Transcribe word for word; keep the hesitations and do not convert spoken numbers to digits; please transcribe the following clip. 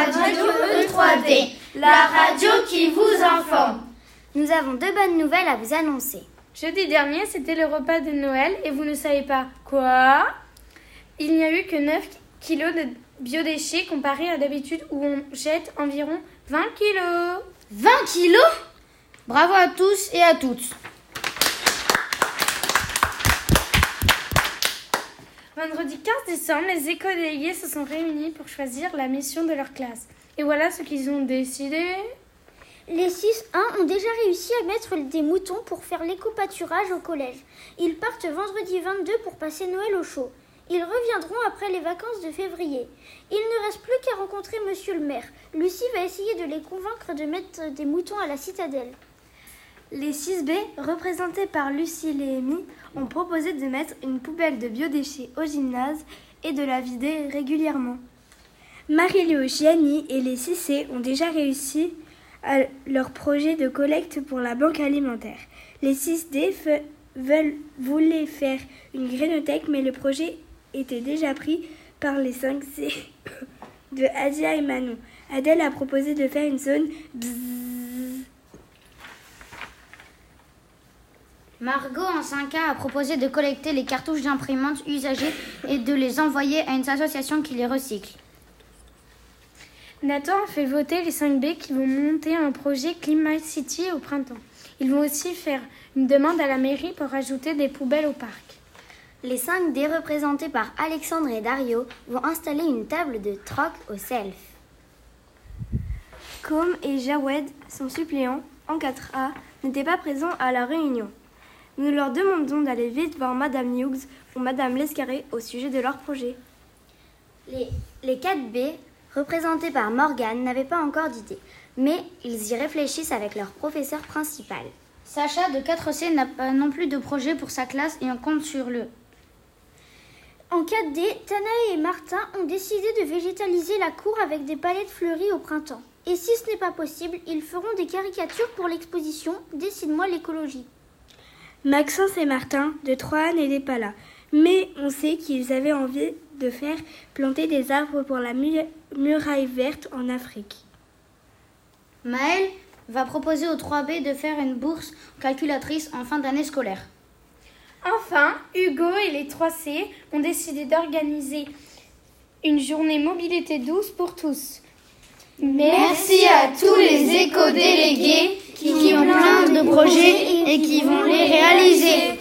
radio E trois D, la radio qui vous informe. Nous avons deux bonnes nouvelles à vous annoncer. Jeudi dernier, c'était le repas de Noël et vous ne savez pas quoi? Il n'y a eu que neuf kilos de biodéchets comparé à d'habitude où on jette environ vingt kilos. vingt kilos? Bravo à tous et à toutes. Vendredi quinze décembre, les éco-délégués se sont réunis pour choisir la mission de leur classe. Et voilà ce qu'ils ont décidé. Les six un ont déjà réussi à mettre des moutons pour faire l'éco-pâturage au collège. Ils partent vendredi vingt-deux pour passer Noël au chaud. Ils reviendront après les vacances de février. Il ne reste plus qu'à rencontrer monsieur le maire. Lucie va essayer de les convaincre de mettre des moutons à la citadelle. Les six B, représentés par Lucie Lémy, ont proposé de mettre une poubelle de biodéchets au gymnase et de la vider régulièrement. Marie-Léo Gianni et les six C ont déjà réussi à leur projet de collecte pour la banque alimentaire. Les six D fe- veulent, voulaient faire une grénothèque, mais le projet était déjà pris par les cinq C de Adia et Manon. Adèle a proposé de faire une zone bzzz. Margot en cinq A a proposé de collecter les cartouches d'imprimante usagées et de les envoyer à une association qui les recycle. Nathan a fait voter les cinq B qui vont monter un projet Climate City au printemps. Ils vont aussi faire une demande à la mairie pour ajouter des poubelles au parc. Les cinq D, représentés par Alexandre et Dario, vont installer une table de troc au self. Com et Jawed, son suppléant en quatre A, n'étaient pas présents à la réunion. Nous leur demandons d'aller vite voir Madame Hughes ou Madame Lescarré au sujet de leur projet. Les, les quatre B, représentés par Morgane, n'avaient pas encore d'idée, mais ils y réfléchissent avec leur professeur principal. Sacha de quatre C n'a pas non plus de projet pour sa classe et on compte sur le. En quatre D, Tana et Martin ont décidé de végétaliser la cour avec des palettes fleuries au printemps. Et si ce n'est pas possible, ils feront des caricatures pour l'exposition « Décide-moi l'écologie ». Maxence et Martin, de trois A, n'étaient pas là, mais on sait qu'ils avaient envie de faire planter des arbres pour la mu- muraille verte en Afrique. Maëlle va proposer aux trois B de faire une bourse calculatrice en fin d'année scolaire. Enfin, Hugo et les trois C ont décidé d'organiser une journée mobilité douce pour tous. Merci à tous les éco-délégués qui ont plein de projets et qui vont les réaliser.